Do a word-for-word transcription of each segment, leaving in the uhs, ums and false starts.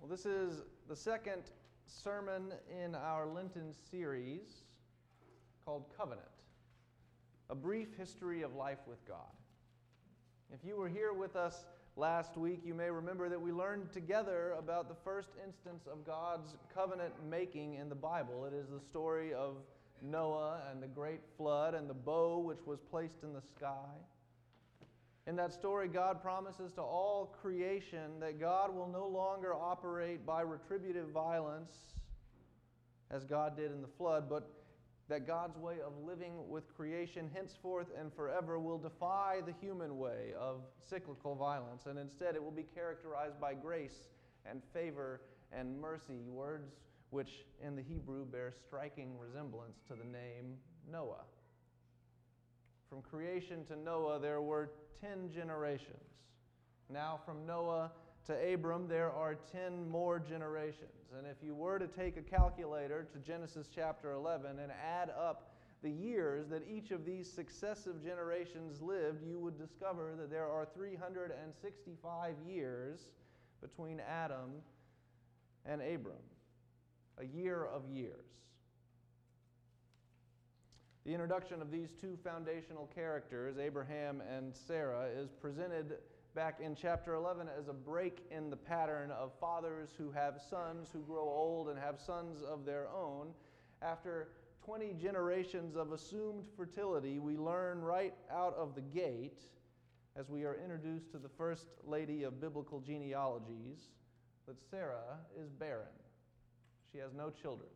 Well, this is the second sermon in our Lenten series called Covenant, a brief history of life with God. If you were here with us last week, you may remember that we learned together about the first instance of God's covenant making in the Bible. It is the story of Noah and the great flood and the bow which was placed in the sky. In that story, God promises to all creation that God will no longer operate by retributive violence as God did in the flood, but that God's way of living with creation henceforth and forever will defy the human way of cyclical violence, and instead it will be characterized by grace and favor and mercy, words which in the Hebrew bear striking resemblance to the name Noah. From creation to Noah, there were ten generations. Now from Noah to Abram, there are ten more generations. And if you were to take a calculator to Genesis chapter eleven and add up the years that each of these successive generations lived, you would discover that there are three hundred sixty-five years between Adam and Abram. A year of years. The introduction of these two foundational characters, Abraham and Sarah, is presented back in chapter eleven as a break in the pattern of fathers who have sons who grow old and have sons of their own. After twenty generations of assumed fertility, we learn right out of the gate, as we are introduced to the first lady of biblical genealogies, that Sarah is barren. She has no children.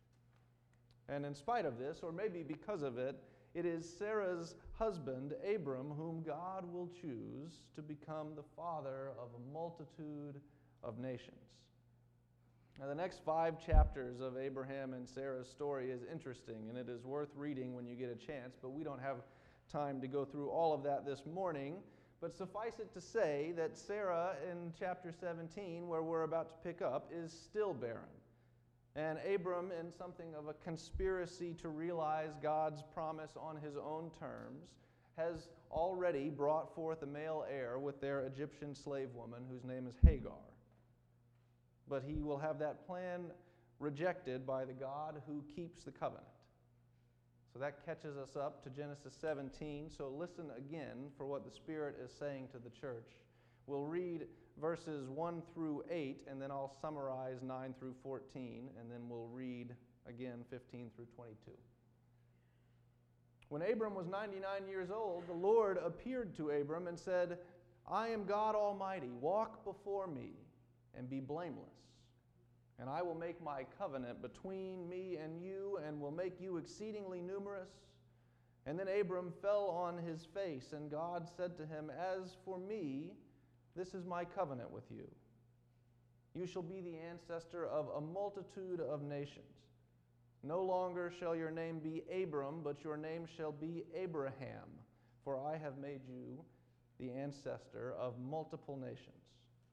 And in spite of this, or maybe because of it, it is Sarah's husband, Abram, whom God will choose to become the father of a multitude of nations. Now, the next five chapters of Abraham and Sarah's story is interesting, and it is worth reading when you get a chance, but we don't have time to go through all of that this morning. But suffice it to say that Sarah in chapter seventeen, where we're about to pick up, is still barren. And Abram, in something of a conspiracy to realize God's promise on his own terms, has already brought forth a male heir with their Egyptian slave woman, whose name is Hagar. But he will have that plan rejected by the God who keeps the covenant. So that catches us up to Genesis seventeen. So listen again for what the Spirit is saying to the church. We'll read verses one through eight, and then I'll summarize nine through fourteen, and then we'll read again fifteen through twenty-two. When Abram was ninety-nine years old, the Lord appeared to Abram and said, I am God Almighty. Walk before me and be blameless. And I will make my covenant between me and you, and will make you exceedingly numerous. And then Abram fell on his face, and God said to him, As for me, this is my covenant with you. You shall be the ancestor of a multitude of nations. No longer shall your name be Abram, but your name shall be Abraham, for I have made you the ancestor of multiple nations.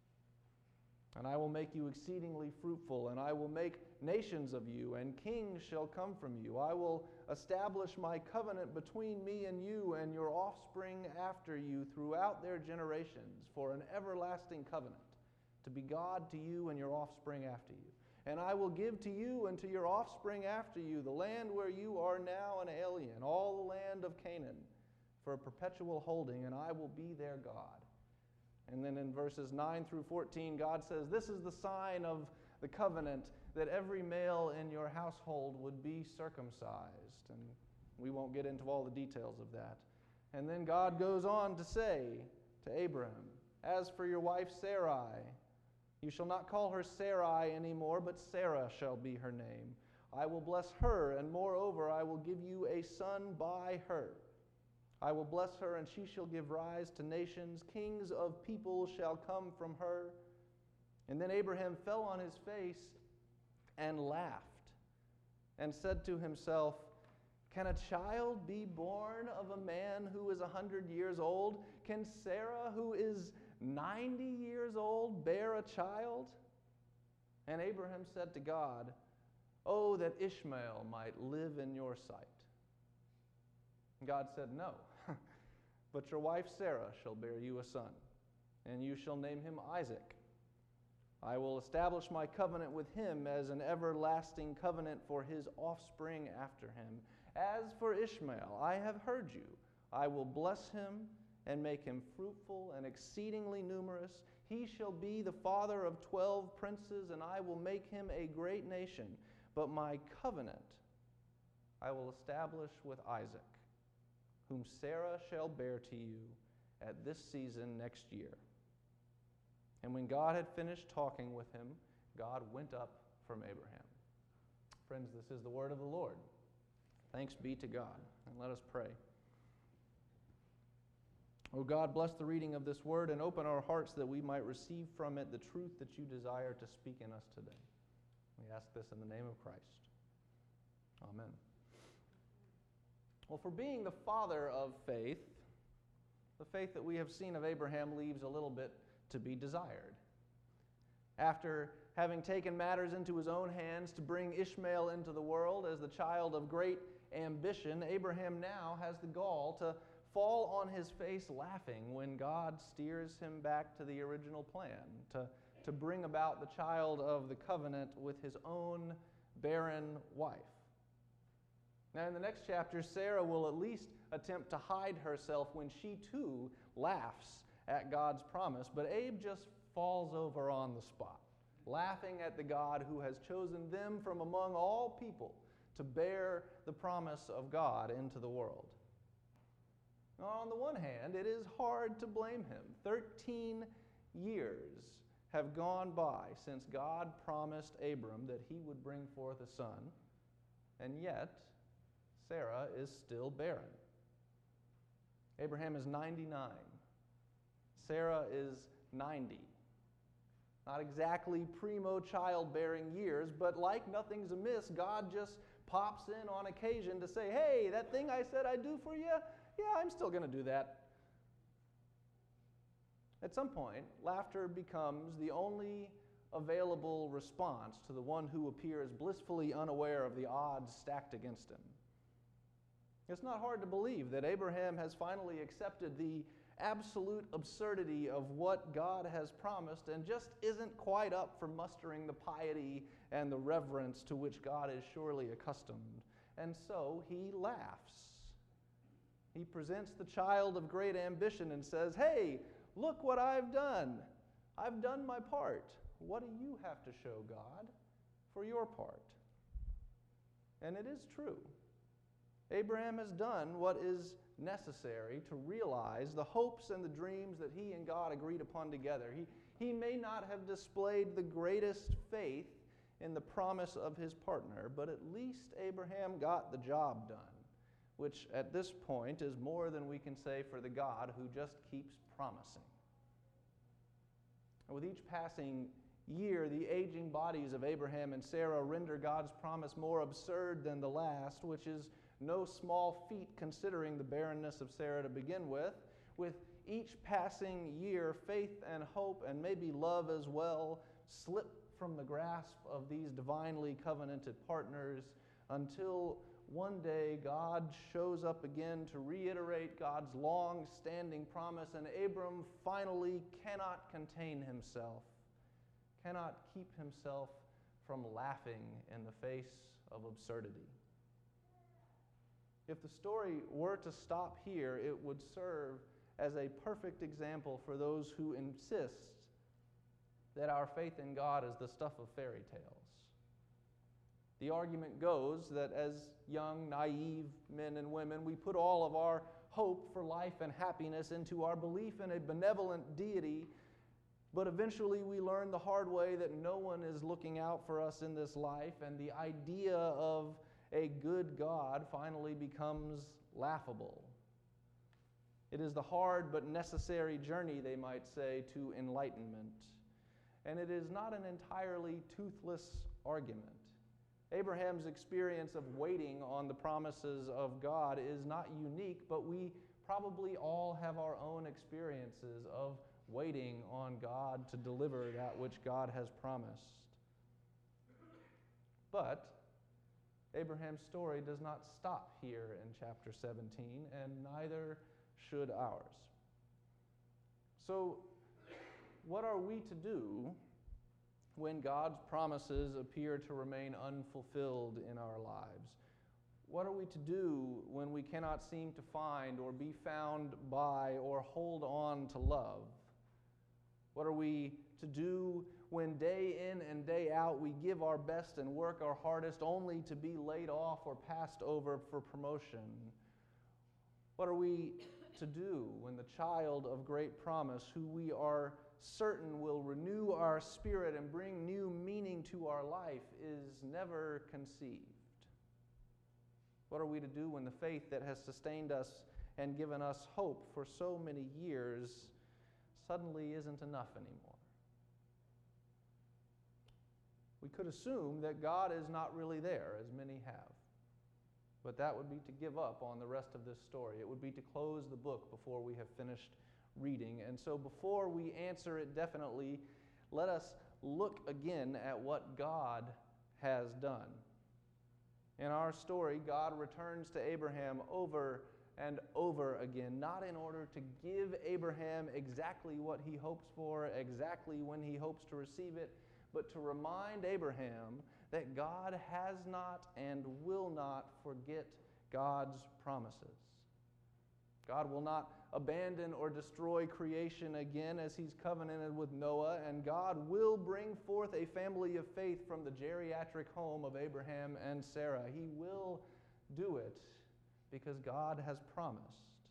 And I will make you exceedingly fruitful, and I will make nations of you, and kings shall come from you. I will establish my covenant between me and you and your offspring after you throughout their generations for an everlasting covenant, to be God to you and your offspring after you. And I will give to you and to your offspring after you the land where you are now an alien, all the land of Canaan, for a perpetual holding, and I will be their God. And then in verses nine through fourteen, God says, This is the sign of the covenant, that every male in your household would be circumcised. And we won't get into all the details of that. And then God goes on to say to Abraham, As for your wife Sarai, you shall not call her Sarai anymore, but Sarah shall be her name. I will bless her, and moreover I will give you a son by her. I will bless her, and she shall give rise to nations. Kings of people shall come from her. And then Abraham fell on his face and laughed, and said to himself, Can a child be born of a man who is a hundred years old? Can Sarah, who is ninety years old, bear a child? And Abraham said to God, Oh, that Ishmael might live in your sight. And God said, No, but your wife Sarah shall bear you a son, and you shall name him Isaac. I will establish my covenant with him as an everlasting covenant for his offspring after him. As for Ishmael, I have heard you. I will bless him and make him fruitful and exceedingly numerous. He shall be the father of twelve princes, and I will make him a great nation. But my covenant I will establish with Isaac, whom Sarah shall bear to you at this season next year. And when God had finished talking with him, God went up from Abraham. Friends, this is the word of the Lord. Thanks be to God. And let us pray. O God, bless the reading of this word and open our hearts that we might receive from it the truth that you desire to speak in us today. We ask this in the name of Christ. Amen. Well, for being the father of faith, the faith that we have seen of Abraham leaves a little bit to be desired. After having taken matters into his own hands to bring Ishmael into the world as the child of great ambition, Abraham now has the gall to fall on his face laughing when God steers him back to the original plan, to, to bring about the child of the covenant with his own barren wife. Now, in the next chapter, Sarah will at least attempt to hide herself when she too laughs at God's promise, but Abe just falls over on the spot, laughing at the God who has chosen them from among all people to bear the promise of God into the world. Now, on the one hand, it is hard to blame him. Thirteen years have gone by since God promised Abram that he would bring forth a son, and yet Sarah is still barren. Abraham is ninety-nine. Sarah is ninety. Not exactly primo childbearing years, but like nothing's amiss, God just pops in on occasion to say, hey, that thing I said I'd do for you, yeah, I'm still going to do that. At some point, laughter becomes the only available response to the one who appears blissfully unaware of the odds stacked against him. It's not hard to believe that Abraham has finally accepted the absolute absurdity of what God has promised and just isn't quite up for mustering the piety and the reverence to which God is surely accustomed. And so he laughs. He presents the child of great ambition and says, hey, look what I've done. I've done my part. What do you have to show, God, for your part? And it is true. Abraham has done what is necessary to realize the hopes and the dreams that he and God agreed upon together. He, he may not have displayed the greatest faith in the promise of his partner, but at least Abraham got the job done, which at this point is more than we can say for the God who just keeps promising. And with each passing year, the aging bodies of Abraham and Sarah render God's promise more absurd than the last, which is no small feat considering the barrenness of Sarah to begin with. With each passing year, faith and hope, and maybe love as well, slip from the grasp of these divinely covenanted partners until one day God shows up again to reiterate God's long-standing promise, and Abram finally cannot contain himself, cannot keep himself from laughing in the face of absurdity. If the story were to stop here, it would serve as a perfect example for those who insist that our faith in God is the stuff of fairy tales. The argument goes that as young, naive men and women, we put all of our hope for life and happiness into our belief in a benevolent deity, but eventually we learn the hard way that no one is looking out for us in this life, and the idea of a good God finally becomes laughable. It is the hard but necessary journey, they might say, to enlightenment. And it is not an entirely toothless argument. Abraham's experience of waiting on the promises of God is not unique, but we probably all have our own experiences of waiting on God to deliver that which God has promised. But Abraham's story does not stop here in chapter seventeen, and neither should ours. So, what are we to do when God's promises appear to remain unfulfilled in our lives? What are we to do when we cannot seem to find or be found by or hold on to love? What are we to do when day in and day out we give our best and work our hardest only to be laid off or passed over for promotion? What are we to do when the child of great promise, who we are certain will renew our spirit and bring new meaning to our life, is never conceived? What are we to do when the faith that has sustained us and given us hope for so many years suddenly isn't enough anymore? We could assume that God is not really there, as many have. But that would be to give up on the rest of this story. It would be to close the book before we have finished reading. And so before we answer it definitely, let us look again at what God has done. In our story, God returns to Abraham over and over again, not in order to give Abraham exactly what he hopes for, exactly when he hopes to receive it, but to remind Abraham that God has not and will not forget God's promises. God will not abandon or destroy creation again as he's covenanted with Noah, and God will bring forth a family of faith from the geriatric home of Abraham and Sarah. He will do it because God has promised.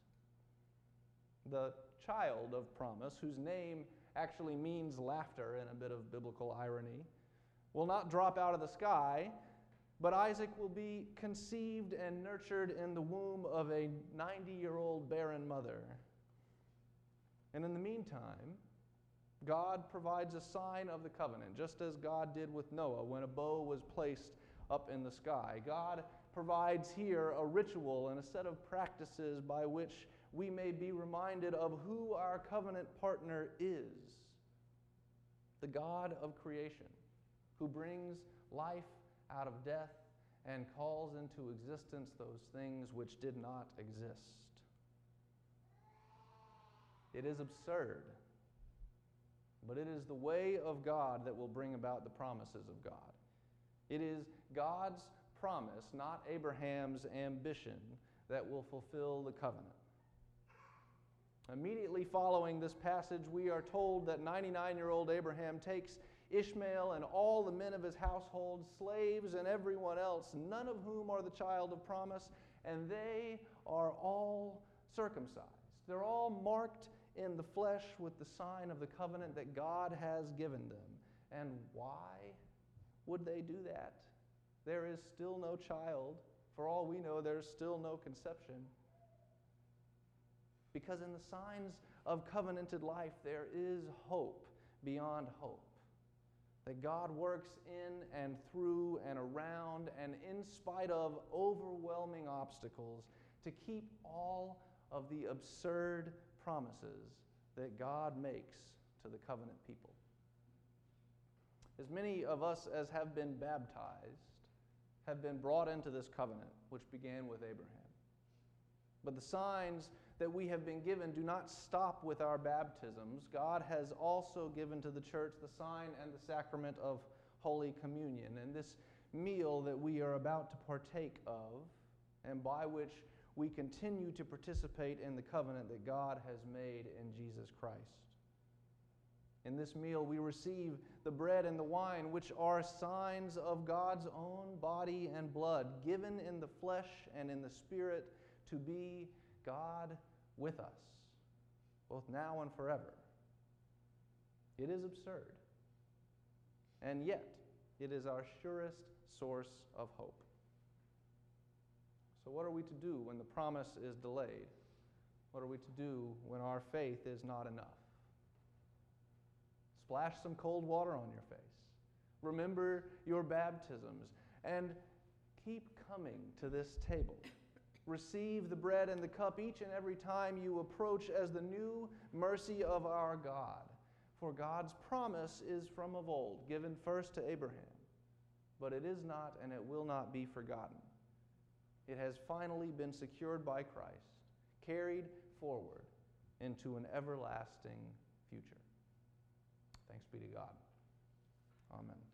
The child of promise, whose name actually means laughter in a bit of biblical irony, will not drop out of the sky, but Isaac will be conceived and nurtured in the womb of a ninety-year-old barren mother. And in the meantime, God provides a sign of the covenant, just as God did with Noah when a bow was placed up in the sky. God provides here a ritual and a set of practices by which we may be reminded of who our covenant partner is, the God of creation, who brings life out of death and calls into existence those things which did not exist. It is absurd, but it is the way of God that will bring about the promises of God. It is God's promise, not Abraham's ambition, that will fulfill the covenant. Immediately following this passage, we are told that ninety-nine-year-old Abraham takes Ishmael and all the men of his household, slaves and everyone else, none of whom are the child of promise, and they are all circumcised. They're all marked in the flesh with the sign of the covenant that God has given them. And why would they do that? There is still no child. For all we know, there's still no conception. Because in the signs of covenanted life, there is hope beyond hope. That God works in and through and around and in spite of overwhelming obstacles to keep all of the absurd promises that God makes to the covenant people. As many of us as have been baptized have been brought into this covenant, which began with Abraham. But the signs that we have been given do not stop with our baptisms. God has also given to the church the sign and the sacrament of Holy Communion. And this meal that we are about to partake of, and by which we continue to participate in the covenant that God has made in Jesus Christ. In this meal, we receive the bread and the wine, which are signs of God's own body and blood, given in the flesh and in the spirit to be God with us, both now and forever. It is absurd, and yet it is our surest source of hope. So what are we to do when the promise is delayed? What are we to do when our faith is not enough? Splash some cold water on your face. Remember your baptisms, and keep coming to this table. Receive the bread and the cup each and every time you approach as the new mercy of our God. For God's promise is from of old, given first to Abraham. But it is not and it will not be forgotten. It has finally been secured by Christ, carried forward into an everlasting future. Thanks be to God. Amen.